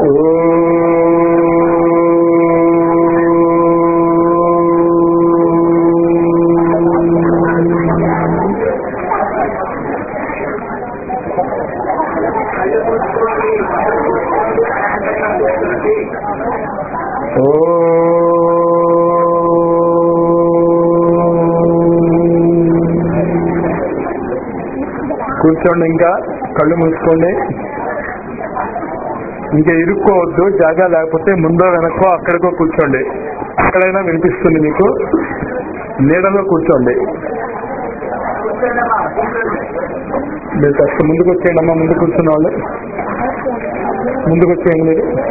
కూర్చోండి, ఇంకా కళ్ళు మూసుకోండి. ఇంకా ఇరుక్కోవద్దు. జాగా లేకపోతే ముందో వెనక్కో అక్కడికో కూర్చోండి. అక్కడైనా వినిపిస్తుంది మీకు. నీడలో కూర్చోండి. మీరు కాస్త ముందుకు వచ్చేయండి అమ్మా. ముందు కూర్చున్న వాళ్ళు ముందుకు వచ్చేయండి.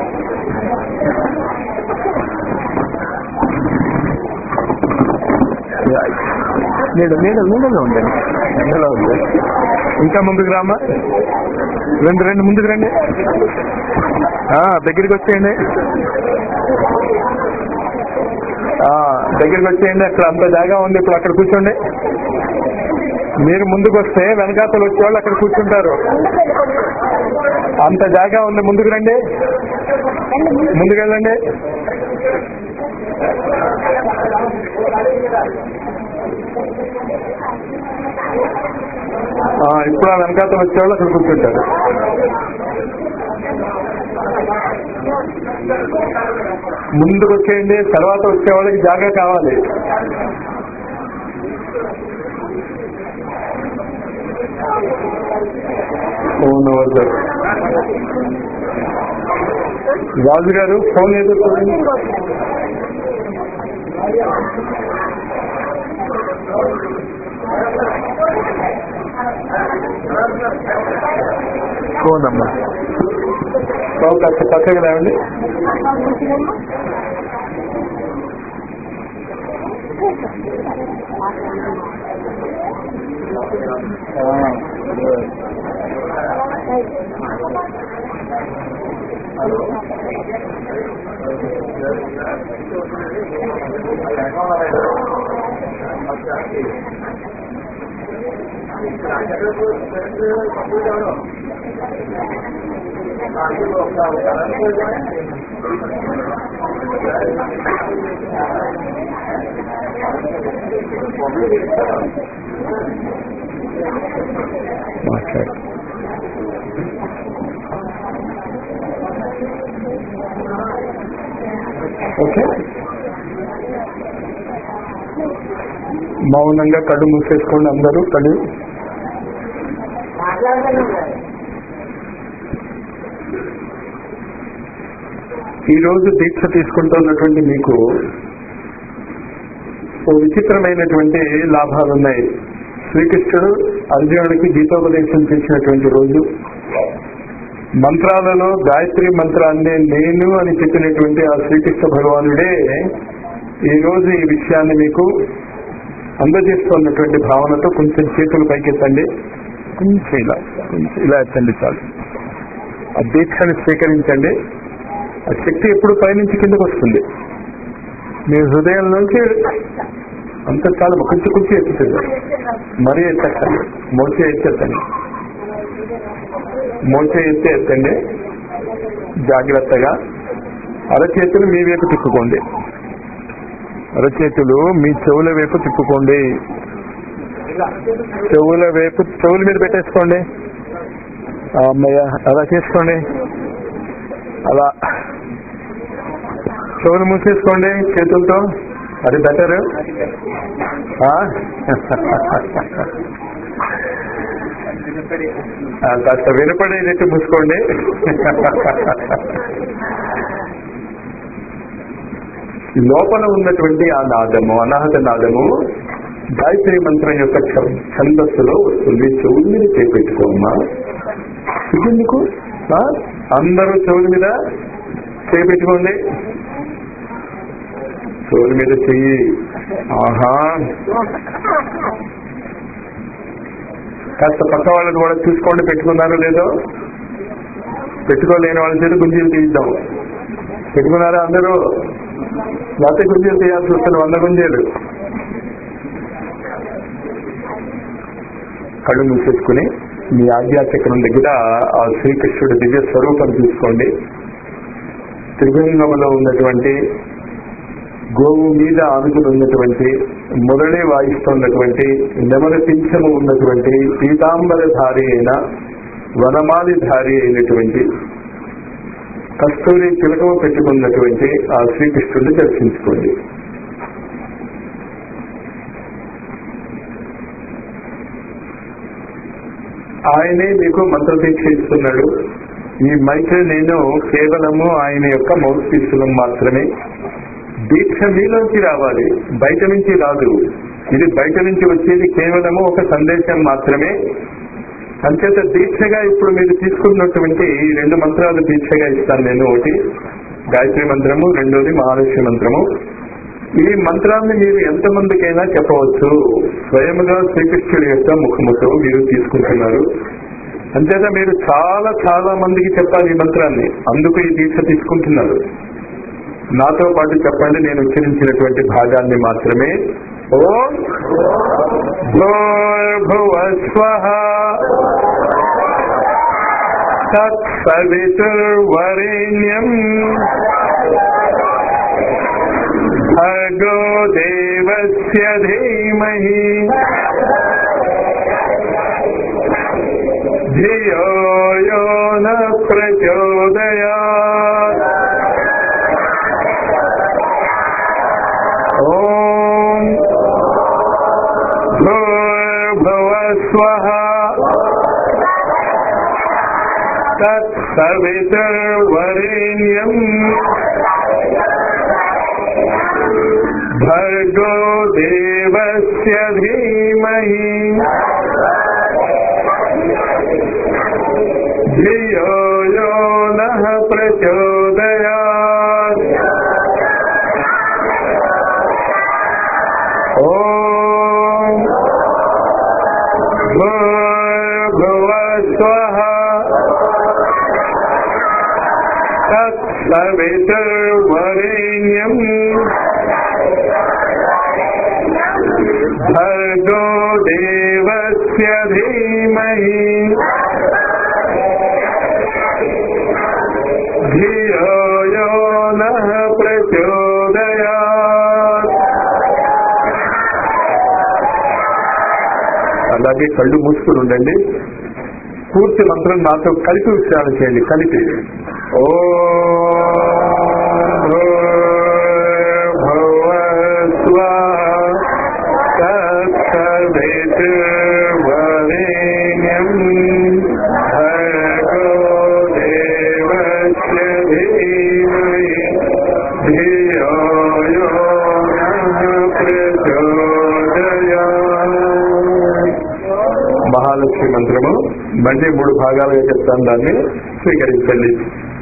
మీరు నీడలో ఉండండి. ఎండలో ఉంది. ఇంకా ముందుకు రామ్మా. రెండు ముందుకు రండి. దగ్గరికి వచ్చేయండి. దగ్గరికి వచ్చేయండి. అక్కడ అంత జాగా ఉంది. ఇప్పుడు అక్కడ కూర్చోండి. మీరు ముందుకు వస్తే వెనకాతలు వచ్చేవాళ్ళు అక్కడ కూర్చుంటారు. అంత జాగా ఉంది. ముందుకు రండి. ముందుకు వెళ్ళండి. ఇప్పుడు ఆ వెనకాతలు వచ్చేవాళ్ళు అక్కడ కూర్చుంటారు. ముందుకు వచ్చేయండి. తర్వాత వచ్చేవాళ్ళకి జాగా కావాలి. రాజు గారు ఫోన్ ఏదో ఫోన్ అమ్మా. కాస్త పక్కగా రావండి. ఓకే. మౌనంగా కళ్ళు మూసేసుకోండి అందరూ. కళ్ళు ఈరోజు దీక్ష తీసుకుంటున్నటువంటి మీకు ఓ విచిత్రమైనటువంటి లాభాలు ఉన్నాయి. శ్రీకృష్ణుడు అర్జునుడికి గీతోపదేశం చేసినటువంటి రోజు, మంత్రాలలో గాయత్రి మంత్రాన్ని నేను అని చెప్పినటువంటి ఆ శ్రీకృష్ణ భగవానుడే ఈ రోజు ఈ విషయాన్ని మీకు అందజేస్తున్నటువంటి భావనతో కొంచెం చేతులు పైకెత్తండి. కొంచెం ఇలా ఎత్తండి చాలు. ఆ దీక్షని స్వీకరించండి. ఆ శక్తి ఎప్పుడు పైనుంచి కిందకు వస్తుంది. మీ హృదయం నుంచి అంత చాలు. కొంచెం ఎత్తుతుంది. మరీ ఎత్తకండి. మోచే ఎత్తేద్దండి. మోచే ఎత్తండి జాగ్రత్తగా. అరచేతులు మీ వైపు తిప్పుకోండి. అరచేతులు మీ చెవుల వైపు తిప్పుకోండి. చెవుల వైపు చెవుల మీద పెట్టేసుకోండి. అమ్మయ్య అలా చేసుకోండి. అలా చెవులు మూసేసుకోండి చేతులతో. అది బెటర్. కాస్త వినపడేటట్టు మూసుకోండి. లోపల ఉన్నటువంటి ఆ నాదము, అనాహత నాదము గాయత్రి మంత్రం యొక్క ఛందస్సులో వస్తుంది. చెవుల మీద చేపెట్టుకోమ్మా. ఎందుకు అందరూ చెవుల మీద చేపెట్టుకోండి. చెవుల మీద చెయ్యి. ఆహా. కాస్త పక్క వాళ్ళని కూడా చూసుకోండి, పెట్టుకున్నారో లేదో. పెట్టుకోలేని వాళ్ళ చేత గుంజీలు తీద్దాం. పెట్టుకున్నారా అందరూ? లేకపోతే గుంజీలు తీయాల్సి వస్తుంది. 100 గుంజీలు. కళ్ళు మూసేసుకుని మీ ఆజ్ఞాచక్రం దగ్గర ఆ శ్రీకృష్ణుడి దివ్య స్వరూపం చూసుకోండి. త్రిభంగంలో ఉన్నటువంటి గోవు మీద ఆనుకుని ఉన్నటువంటి మురళి వాయిస్తున్నటువంటి నెమలి పింఛము ఉన్నటువంటి పీతాంబరధారి అయిన వనమాలిధారి అయినటువంటి కస్తూరి తిలకము పెట్టుకున్నటువంటి ఆ శ్రీకృష్ణుడిని దర్శించుకోండి. ఆయనే మీకు మంత్రదీక్ష ఇస్తున్నాడు. ఈ మైత్రి నేను కేవలము ఆయన యొక్క మౌత్ పీసులం మాత్రమే. దీక్ష మీలోంచి రావాలి, బయట నుంచి రాదు. ఇది బయట నుంచి వచ్చేది కేవలము ఒక సందేశం మాత్రమే. అంచేత దీక్షగా ఇప్పుడు మీరు తీసుకున్నటువంటి ఈ 2 మంత్రాలు దీక్షగా ఇస్తాను నేను. ఒకటి గాయత్రి మంత్రము, రెండోది మహాలక్ష్మి మంత్రము. ఈ మంత్రాన్ని మీరు ఎంతమందికైనా చెప్పవచ్చు. స్వయముగా శ్రీకృష్ణుడి యొక్క ముఖముతో మీరు తీసుకుంటున్నారు. అంతేత మీరు చాలా చాలా మందికి చెప్పాలి ఈ మంత్రాన్ని. అందుకు ఈ దీక్ష తీసుకుంటున్నారు. నాతో పాటు చెప్పండి, నేను ఉచ్చరించినటువంటి భాగాన్ని మాత్రమే. ఓం భూర్భువస్వః తత్సవితుర్వరేణ్యం భర్గో దేవస్య ధీమహి ధియో యో న ప్రచోదయాత్. ఓం భూర్భువస్వః తత్సవితుర్వరేణ్యం భర్గో దేవస్య ధీమహి ధియో యో నః ప్రచోదయాత్. ఓం భూర్భువస్వః తత్సవితుర్వరేణ్యం భర్గో దేవస్య ధీమహి ధియో యో నః ప్రచోదయాత్. అలాగే కళ్ళు మూసుకుని ఉండండి. పూర్తి మంత్రం నాతో కలిపి ఉచ్చారణ చేయండి. కలిపి ఓం భూర్భువస్వః తత్సవితుర్వరేణ్యం భర్గో దేవస్య ధీమహి ధియో యో నః ప్రచోదయాత్. మహాలక్ష్మి మంత్రము మళ్ళీ 3 భాగాలుగా చెప్తాను, దాన్ని స్వీకరించండి.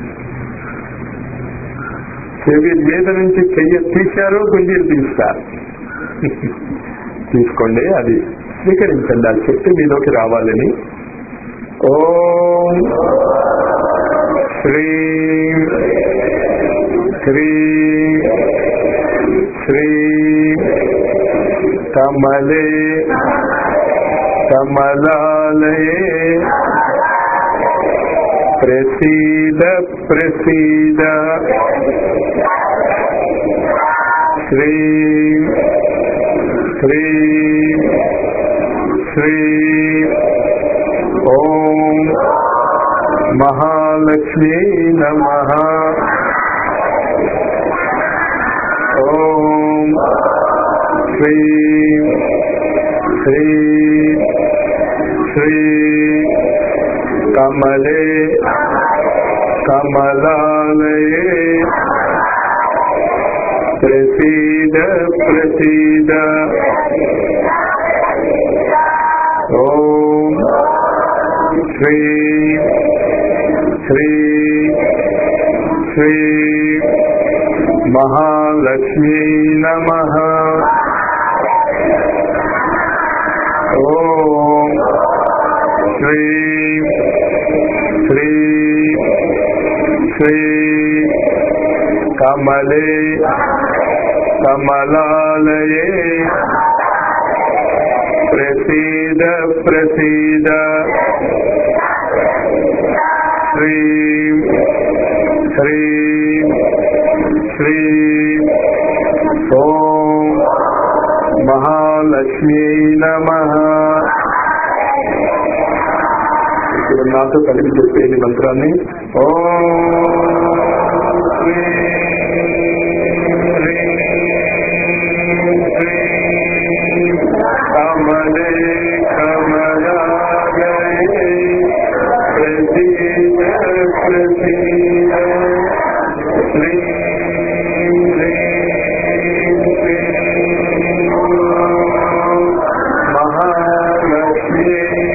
చెవి మీద నుంచి చెయ్యి తీశారు, గుంజీలు తీస్తారు. తీసుకోండి, అది స్వీకరించండి. ఆ శక్తి మీలోకి రావాలని. ఓం శ్రీ శ్రీ శ్రీ కమలే కమలాలయే ప్రసీద ప్రసీద శ్రీ శ్రీ శ్రీ. ఓం మహాలక్ష్మీ నమః. ఓం శ్రీ శ్రీ శ్రీ కమలే కమలాలయే ప్రసీద ప్రసీద. ఓం శ్రీ శ్రీ శ్రీ మహాలక్ష్మీ నమః. ఓం శ్రీ శ్రీ శ్రీ కమలే కమలాలయే ప్రసీద ప్రసీద. శ్రీ శ్రీ శ్రీ ఓం మహాలక్ష్మీ నమః. ఇప్పుడు నాతో కలిపి చెప్పేది మంత్రాన్ని. ఓం శ్రీ కమలే కమలాలయే ప్రసీద ప్రసీద శ్రీ మహాలక్ష్మీ.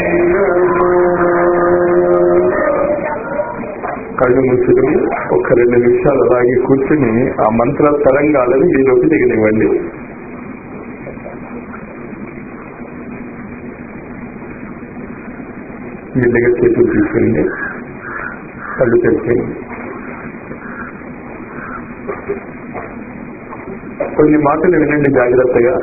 కళ్ళు మూసుకుని ఒక 2 నిమిషాలు అలాగే కూర్చుని ఆ మంత్ర తరంగాలను మీలోకి దిగనివ్వండి. మీ దగ్గర చేతులు తీసుకుని కళ్ళు తెరిచేయండి. కొన్ని మాటలు వినండి జాగ్రత్తగా.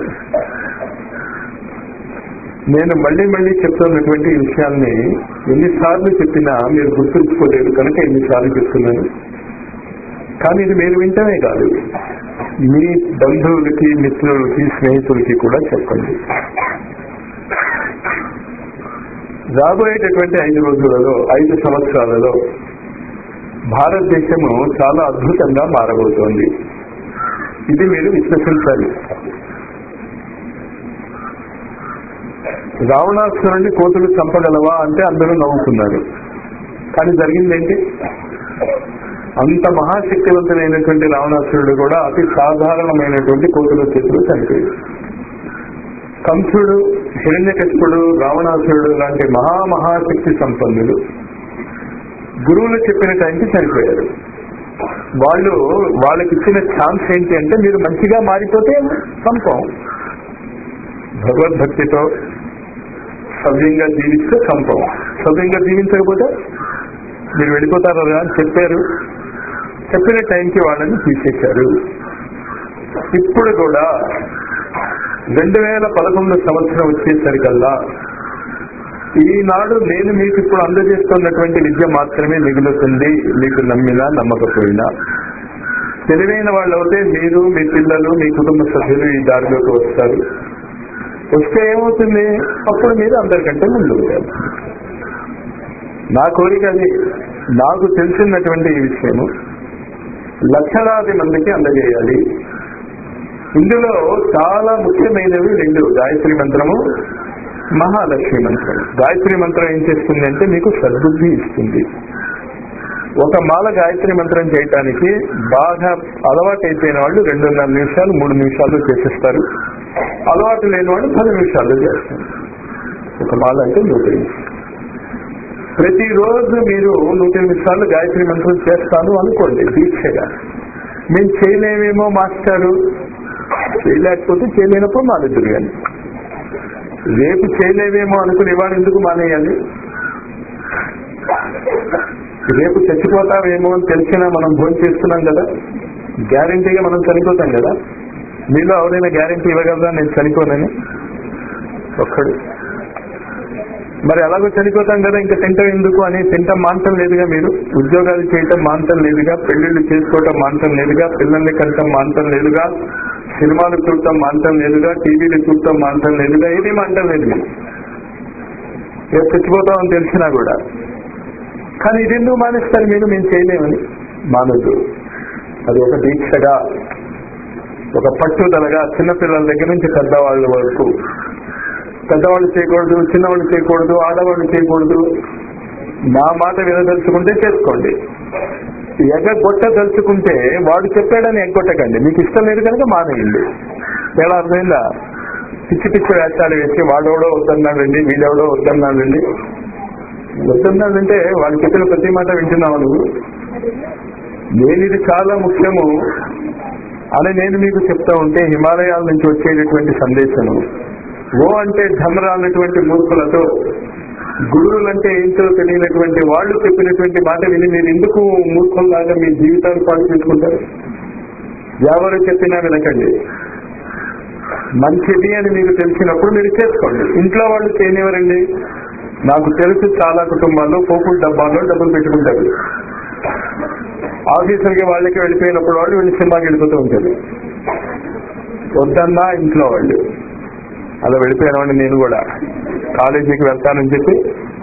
నేను మళ్ళీ మళ్ళీ చెప్తున్నటువంటి ఈ విషయాల్ని ఎన్నిసార్లు చెప్పినా మీరు గుర్తుంచుకోలేదు కనుక ఎన్నిసార్లు చెప్తున్నాను. కానీ ఇది మీరు వింటమే కాదు, మీ బంధువులకి, మిత్రులకి, స్నేహితులకి కూడా చెప్పండి. రాబోయేటటువంటి 5 రోజులలో, 5 సంవత్సరాలలో భారతదేశము చాలా అద్భుతంగా మారబోతోంది. ఇది మీరు విశ్వసించాలి. రావణాసురుడిని కోతులు చంపగలవా అంటే అందరూ నవ్వుకున్నారు. కానీ జరిగిందేంటి? అంత మహాశక్తివంతులైనటువంటి రావణాసురుడు కూడా అతి సాధారణమైనటువంటి కోతుల చేతులు చనిపోయాడు. కంసుడు, హిరణ్యకశిపుడు, రావణాసురుడు లాంటి మహాశక్తి సంపన్నులు గురువులు చెప్పిన టైంకి చనిపోయారు. వాళ్ళకి ఇచ్చిన ఛాన్స్ ఏంటి అంటే మీరు మంచిగా మారిపోతే సంపం, భగవద్భక్తితో సవ్యంగా జీవిస్తే సంపం, సవ్యంగా జీవించకపోతే మీరు వెళ్ళిపోతారు అని చెప్పారు. చెప్పిన టైంకి వాళ్ళని తీసేశారు. ఇప్పుడు కూడా 2011 సంవత్సరం వచ్చేసరికల్లా ఈనాడు నేను మీకు ఇప్పుడు అందజేస్తున్నటువంటి విద్య మాత్రమే మిగులుతుంది. మీకు నమ్మినా నమ్మకపోయినా తెలివైన వాళ్ళు అయితే మీరు, మీ పిల్లలు, మీ కుటుంబ సభ్యులు ఈ దారిలోకి వస్తారు. వస్తే ఏమవుతుంది? అప్పుడు మీరు అందరికంటే ముందు ఉంటారు. నా కోరిక అది. నాకు తెలిసినటువంటి ఈ విషయము లక్షలాది మందికి అందజేయాలి. ఇందులో చాలా ముఖ్యమైనవి 2: గాయత్రి మంత్రము, మహాలక్ష్మి మంత్రం. గాయత్రి మంత్రం ఏం చేస్తుంది అంటే మీకు సద్బుద్ధి ఇస్తుంది. ఒక మాల గాయత్రి మంత్రం చేయటానికి బాగా అలవాటు అయిపోయిన వాళ్ళు 2.5 నిమిషాలు 3 నిమిషాల్లో చేసేస్తారు. అలవాటు లేని వాళ్ళు 10 నిమిషాల్లో చేస్తారు. ఒక మాల అంటే 108. ప్రతిరోజు మీరు 108 సార్లు గాయత్రి మంత్రం చేస్తాను అనుకోండి దీక్షగా. మేము చేయలేమేమో మాస్టారు, చేయలేకపోతే చేయలేనప్పుడు మానేద్దురు. కానీ రేపు చేయలేవేమో అనుకుని ఇవాళ ఎందుకు మానేయాలి? రేపు చచ్చిపోతామేమో అని తెలిసినా మనం భోజనం చేస్తున్నాం కదా, గ్యారంటీగా మనం చనిపోతాం కదా. మీలో ఎవరైనా గ్యారంటీ ఇవ్వగలరా నేను చనిపోనని? ఒక్కడు. మరి ఎలాగో చనిపోతాం కదా, ఇంకా తింటాం ఎందుకు అని తింటాం మాంతం లేదుగా. మీరు ఉద్యోగాలు చేయటం మాంతం లేదుగా, పెళ్లిళ్ళు చేసుకోవటం మాంతం లేదుగా, పిల్లల్ని కట్టడం మాంతం లేదుగా, సినిమాలు చూడటం మాంతం లేదుగా, టీవీలు చూడటం మాంతం లేదుగా, ఏది మాంతం లేదు. రేపు చచ్చిపోతామని తెలిసినా కూడా. కానీ ఇది ఎందుకు మానేస్తారు మీరు? మేము చేయలేమని మానద్దు. అది ఒక దీక్షగా, ఒక పట్టుదలగా చిన్నపిల్లల దగ్గర నుంచి పెద్దవాళ్ళ వరకు. పెద్దవాళ్ళు చేయకూడదు, చిన్నవాళ్ళు చేయకూడదు, ఆడవాళ్ళు చేయకూడదు. నా మాట వినదలుచుకుంటే చేసుకోండి. ఎగ్గొట్టదలుచుకుంటే వాడు చెప్పాడని ఎగ్గొట్టకండి. మీకు ఇష్టం లేదు కనుక మానేయండి. ఎలా అర్థమైందా? పిచ్చి పిచ్చి వేషాలు వేసి వాడెవడో వద్దన్నాడండి, వీడెవడో వద్దన్నాడండి. వద్దన్నాడంటే వాడు చెప్పిన ప్రతి మాట వింటున్నావు నువ్వు. నేను ఇది చాలా ముఖ్యము అని నేను మీకు చెప్తా ఉంటే హిమాలయాల నుంచి వచ్చేటటువంటి సందేశము ఓ అంటే ధమరా అన్నటువంటి మూర్ఖులతో, గురువులంటే ఏంటో తెలియనటువంటి వాళ్ళు చెప్పినటువంటి మాట విని మీరు ఎందుకు మూర్ఖుల్లాగా మీ జీవితాన్ని పాటు చేసుకుంటారు? ఎవరు చెప్పినా వినకండి. మంచిది అని మీకు తెలిసినప్పుడు మీరు చేసుకోండి. ఇంట్లో వాళ్ళు చేయనివ్వరండి. నాకు తెలుసు చాలా కుటుంబాల్లో పోపుల డబ్బాల్లో డబ్బులు పెట్టుకుంటారు. ఆఫీసర్కి వాళ్ళకి వెళ్ళిపోయినప్పుడు వాళ్ళు వీళ్ళు సినిమాకి వెళ్ళిపోతూ ఉంటారు. వద్దన్నా ఇంట్లో వాళ్ళు అలా వెళ్ళిపోయినవాడిని. నేను కూడా కాలేజీకి వెళ్తానని చెప్పి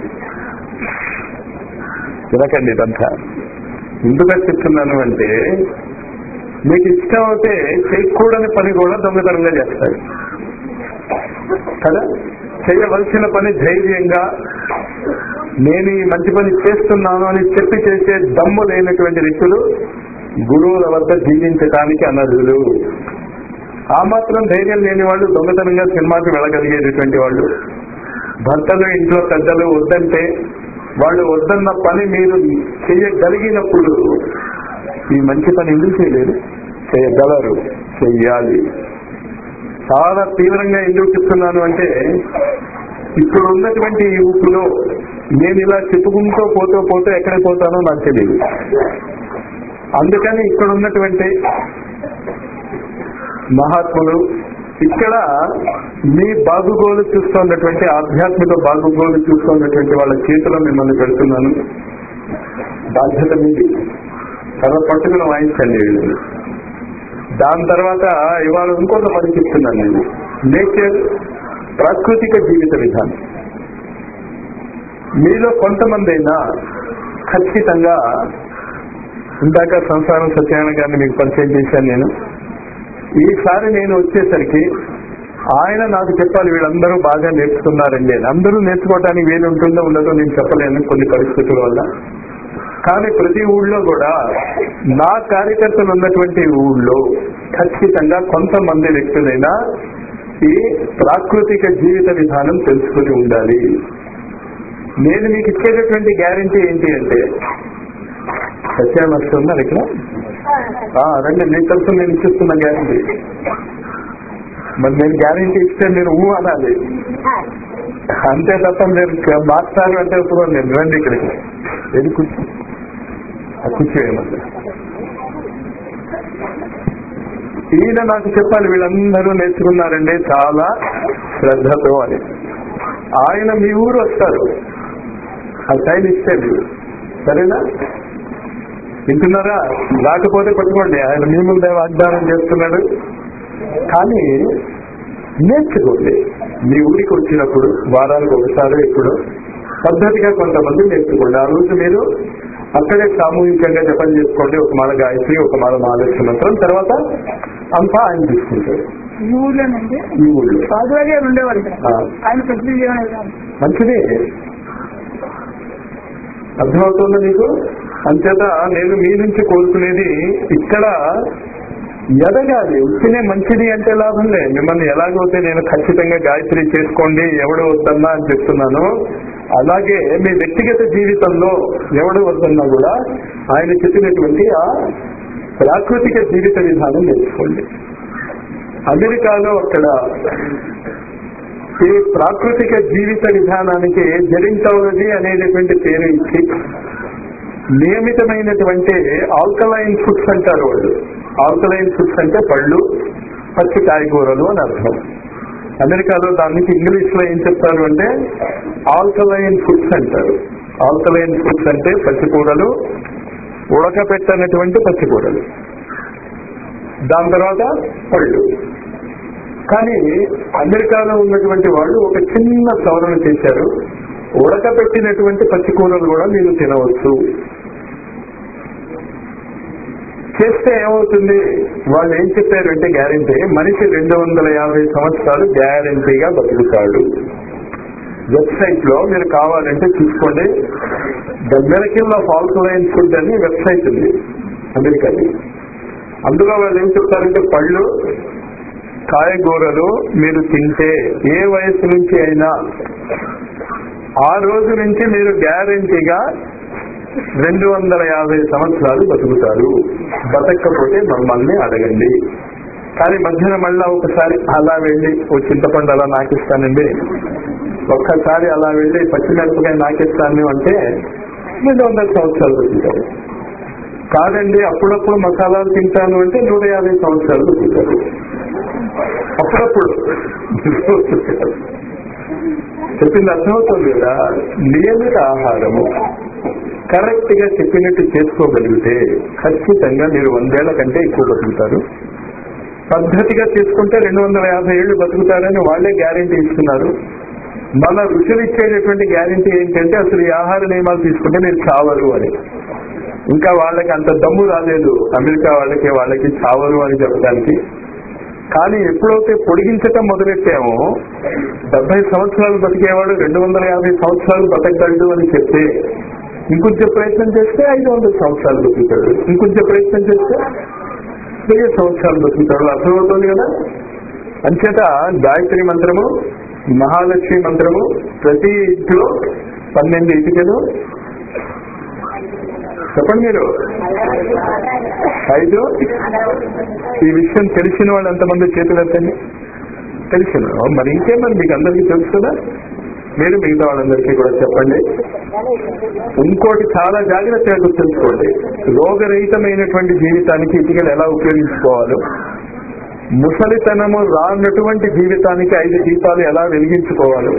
తినకండి. ఇదంతా ఎందుకు చెప్తున్నాను అంటే, మీకు ఇష్టం అయితే చేయకూడని పని కూడా దొంగతనంగా చేస్తారు కదా. చేయవలసిన పని ధైర్యంగా నేను ఈ మంచి పని చేస్తున్నాను అని చెప్పి చేసే దమ్ము లేనటువంటి వ్యక్తులు గురువుల వద్ద జీవించడానికి అనర్హులు. ఆ మాత్రం ధైర్యం లేని వాళ్ళు దొంగతనంగా సినిమాకి వెళ్ళగలిగేటటువంటి వాళ్ళు. భర్తలు ఇంట్లో పెద్దలు వద్దంటే వాళ్ళు వద్దన్న పని మీరు చేయగలిగినప్పుడు ఈ మంచి పని ఎందుకు చేయలేరు? చేయగలరు, చెయ్యాలి. చాలా తీవ్రంగా ఎందుకు చెప్తున్నాను అంటే, ఇప్పుడు ఉన్నటువంటి ఈ ఊపులో నేను ఇలా చెప్పుకుంటూ పోతూ ఎక్కడికి పోతానో నాకు తెలియదు. అందుకని ఇక్కడ ఉన్నటువంటి మహాత్ములు, ఇక్కడ మీ బాగుగోలు చూస్తున్నటువంటి ఆధ్యాత్మిక బాగుగోలు చూస్తున్నటువంటి వాళ్ళ చేతిలో మిమ్మల్ని పెడుతున్నాను. బాధ్యత మీది. తర్వాత పట్టుకుని వాయించండి. దాని తర్వాత ఇవాళ ఇంకొక పని చెప్తున్నాను నేను. నేచర్, ప్రాకృతిక జీవిత విధానం. మీలో కొంతమంది అయినా ఖచ్చితంగా, ఇందాక సంసారం సత్యనారాయణ గారిని మీకు పరిచయం చేశాను నేను. ఈసారి నేను వచ్చేసరికి ఆయన నాకు చెప్పాలి, వీళ్ళందరూ బాగా నేర్చుకున్నారండి. అందరూ నేర్చుకోవడానికి వీలు ఉంటుందో ఉండదో నేను చెప్పలేను కొన్ని పరిస్థితుల వల్ల. కానీ ప్రతి ఊళ్ళో కూడా నా కార్యకర్తలు ఉన్నటువంటి ఊళ్ళో ఖచ్చితంగా కొంతమంది వ్యక్తులైనా ఈ ప్రాకృతిక జీవిత విధానం తెలుసుకుని ఉండాలి. నేను మీకు ఇచ్చేటటువంటి గ్యారంటీ ఏంటి అంటే, సత్యం వస్తున్నారు ఇక్కడ రండి, మీకు తెలుసు నేను ఇచ్చిస్తున్న గ్యారంటీ. మరి నేను గ్యారంటీ ఇస్తే మీరు ఊ అనాలి, అంతే తప్ప మీరు మాట్లాడు అంటే ఇప్పుడు నేను రండి ఇక్కడికి ఏది కూర్చోమన్నా. ఈయన నాకు చెప్పాలి వీళ్ళందరూ నేర్చుకున్నారండి చాలా శ్రద్ధతో అని. ఆయన మీ ఊరు వస్తారు, ఆ టైం ఇస్తే మీరు సరేనా? వింటున్నారా? రాకపోతే పట్టుకోండి, ఆయన మీ ముందే వాగ్దానం చేస్తున్నాడు. కానీ నేర్చుకోండి. మీ ఊరికి వచ్చినప్పుడు వారానికి ఒకసారి ఇప్పుడు పద్ధతిగా కొంతమంది నేర్చుకోండి. ఆ రోజు మీరు అక్కడే సామూహికంగా జపం చేసుకోండి. ఒక మాల గాయత్రి, ఒక మాల మహాలక్ష్మి మంత్రం, తర్వాత అంతా ఆయన తీసుకుంటారు. ఈ ఊళ్ళోనండి, ఈ ఊళ్ళో ఉండేవాళ్ళు ఆయన మంచిది. అర్థమవుతుందా మీకు? అంచేత నేను మీ నుంచి కోరుకునేది, ఇక్కడ ఎదగాలి. వచ్చినే మంచిది అంటే లాభంలే. మిమ్మల్ని ఎలాగైతే నేను ఖచ్చితంగా గాయత్రి చేసుకోండి ఎవడు వద్దన్నా అని చెప్తున్నాను, అలాగే మీ వ్యక్తిగత జీవితంలో ఎవడు వద్దన్నా కూడా ఆయన చెప్పినటువంటి ఆ ప్రాకృతిక జీవిత విధానం నేర్చుకోండి. అమెరికాలో అక్కడ ఈ ప్రాకృతిక జీవిత విధానానికి జెరింటాలజీ అనేటటువంటి పేరు ఇచ్చి నియమితమైనటువంటి ఆల్కలైన్ ఫుడ్స్ అంటారు వాళ్ళు. ఆల్కలైన్ ఫుడ్స్ అంటే పళ్ళు, పచ్చి కాయగూరలు అని అర్థం. అమెరికాలో దానికి ఇంగ్లీష్ లో ఏం చెప్తారు అంటే ఆల్కలైన్ ఫుడ్స్ అంటారు. ఆల్కలైన్ ఫుడ్స్ అంటే పచ్చికూరలు, ఉడకపెట్టనటువంటి పచ్చికూరలు, దాని తర్వాత పళ్ళు. కానీ అమెరికాలో ఉన్నటువంటి వాళ్ళు ఒక చిన్న సవరణ చేశారు. ఉడకపెట్టినటువంటి పచ్చికూరలు కూడా మీరు తినవచ్చు. చేస్తే ఏమవుతుంది? వాళ్ళు ఏం చెప్పారంటే గ్యారంటీ, మనిషి 250 సంవత్సరాలు గ్యారంటీగా బతుకుతాడు. వెబ్సైట్ లో మీరు కావాలంటే చూసుకోండి, the miracle of alkaline food అని వెబ్సైట్ ఉంది అమెరికాది. అందులో వాళ్ళు ఏం చెప్తారంటే పళ్ళు, కాయగూరలు మీరు తింటే ఏ వయసు నుంచి అయినా ఆ రోజు నుంచి మీరు గ్యారంటీగా 250 సంవత్సరాలు బతుకుతారు. బతకపోతే మమ్మల్ని అడగండి. కానీ మధ్యన మళ్ళా ఒకసారి అలా వెళ్ళి ఓ చింతపండు అలా నాకిస్తానండి, ఒక్కసారి అలా వెళ్ళి పచ్చిమిరపకాయ నాకిస్తాను అంటే 200 సంవత్సరాలు బతుకుతారు. కాదండి అప్పుడప్పుడు మసాలాలు తింటాను అంటే 150 సంవత్సరాలు బతుకుతారు. అప్పుడప్పుడు చెప్పింది అర్థమవుతుంది కదా. నియమిత ఆహారము, కరెక్ట్ గా చెప్పినట్టు చేసుకోగలిగితే ఖచ్చితంగా మీరు 100 ఏళ్ల కంటే ఎక్కువ బతుకుతారు. పద్ధతిగా చేసుకుంటే 250 ఏళ్లు బతుకుతారని వాళ్లే గ్యారెంటీ ఇస్తున్నారు. మన ఋషులు ఇచ్చేటటువంటి గ్యారెంటీ ఏంటంటే అసలు ఈ ఆహార నియమాలు తీసుకుంటే మీరు చావరు అని. ఇంకా వాళ్ళకి అంత దమ్ము రాలేదు అమెరికా వాళ్ళకి చావరు అని చెప్పడానికి. కానీ ఎప్పుడైతే పొడిగించటం మొదలెట్టామో 70 సంవత్సరాలు బతికేవాడు 250 సంవత్సరాలు బతకగలడు అని చెప్తే ఇంకొంచెం ప్రయత్నం చేస్తే 500 సంవత్సరాలు బతుకుతాడు, ఇంకొంచెం ప్రయత్నం చేస్తే 1000 సంవత్సరాలు బతుకుతాడు. అర్థమవుతుంది కదా. అంచేత గాయత్రి మంత్రము, మహాలక్ష్మి మంత్రము ప్రతి ఇంట్లో 12 ఇటుకలు, చెప్పండి మీరు 5. ఈ విషయం తెలిసిన వాళ్ళు ఎంతమంది చేతులు ఎత్తండి. తెలిసిన మరి ఇంకేమని మీకు అందరికీ తెలుసు కదా. మీరు మిగతా వాళ్ళందరికీ కూడా చెప్పండి. ఇంకోటి చాలా జాగ్రత్తగా గుర్తుంచుకోండి, రోగరహితమైనటువంటి జీవితానికి ఇటుకలు ఎలా ఉపయోగించుకోవాలో, ముసలితనము రానటువంటి జీవితానికి 5 దీపాలు ఎలా వెలిగించుకోవాలో,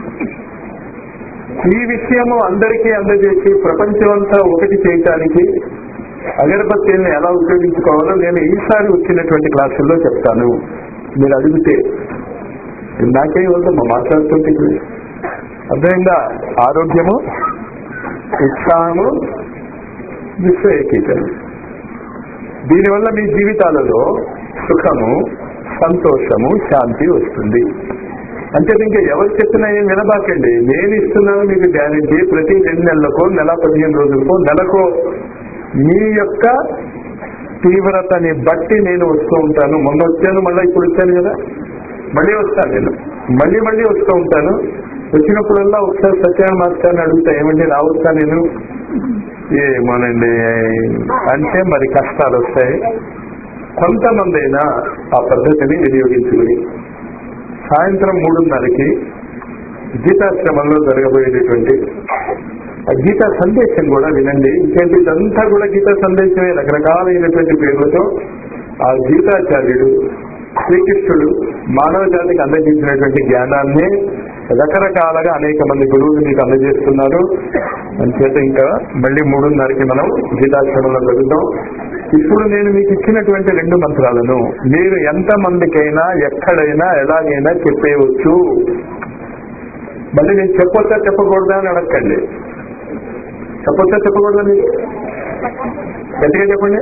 ఈ విషయము అందరికీ అందజేసి ప్రపంచమంతా ఒకటి చేయటానికి అగరబత్తీలను ఎలా ఉపయోగించుకోవాలో నేను ఈసారి వచ్చినటువంటి క్లాసుల్లో చెప్తాను. మీరు అడిగితే నాకేం వద్దామా మాట్లాడుతుంటే. అర్థమైందా? ఆరోగ్యము, ఉత్సాహము, విశ్వ ఏకీకరణ. దీనివల్ల మీ జీవితాలలో సుఖము, సంతోషము, శాంతి వస్తుంది. అంటే ఇంకా ఎవరు చెప్పినా ఏం వినబాకండి. నేను ఇస్తున్నాను మీకు గ్యారెంటీ. ప్రతి 2 నెలలకో, నెల 15 రోజులకో, నెలకో మీ యొక్క తీవ్రతని బట్టి నేను వస్తూ ఉంటాను. మొన్న వచ్చాను, మళ్ళీ ఇప్పుడు వచ్చాను కదా, మళ్ళీ వస్తాను. నేను మళ్ళీ వస్తూ ఉంటాను. వచ్చినప్పుడల్లా ఒకసారి సత్యనారాయణ మాస్టర్ని అడుగుతా, ఏమంటే రావచ్చా నేను? ఏమోనండి అంటే మరి కష్టాలు వస్తాయి. కొంతమంది అయినా ఆ పద్ధతిని వినియోగించుకుని సాయంత్రం 3:30కి గీతాశ్రమంలో జరగబోయేటటువంటి గీతా సందేశం కూడా వినండి. ఇంకేంటి, ఇదంతా కూడా గీతా సందేశమే. రకరకాలైనటువంటి పేర్లతో ఆ గీతాచార్యుడు శ్రీకృష్ణుడు మానవ జాతికి అందజేసినటువంటి జ్ఞానాన్ని రకరకాలుగా అనేక మంది గురువులు మీకు అందజేస్తున్నారు. అంచేత ఇంకా మళ్ళీ 3:30కి మనం గీతాశ్రమంలో జరుగుతాం. ఇప్పుడు నేను మీకు ఇచ్చినటువంటి 2 మంత్రాలను మీరు ఎంతమందికైనా ఎక్కడైనా ఎలాగైనా చెప్పేయవచ్చు. మళ్ళీ నేను చెప్పొచ్చా చెప్పకూడదా అని అడగండి. చెప్పొచ్చా చెప్పకూడదా? మీరు గట్టిగా చెప్పండి.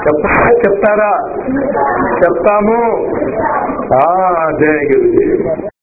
చెప్తారా? చెప్తాము. జయ గురుజీ.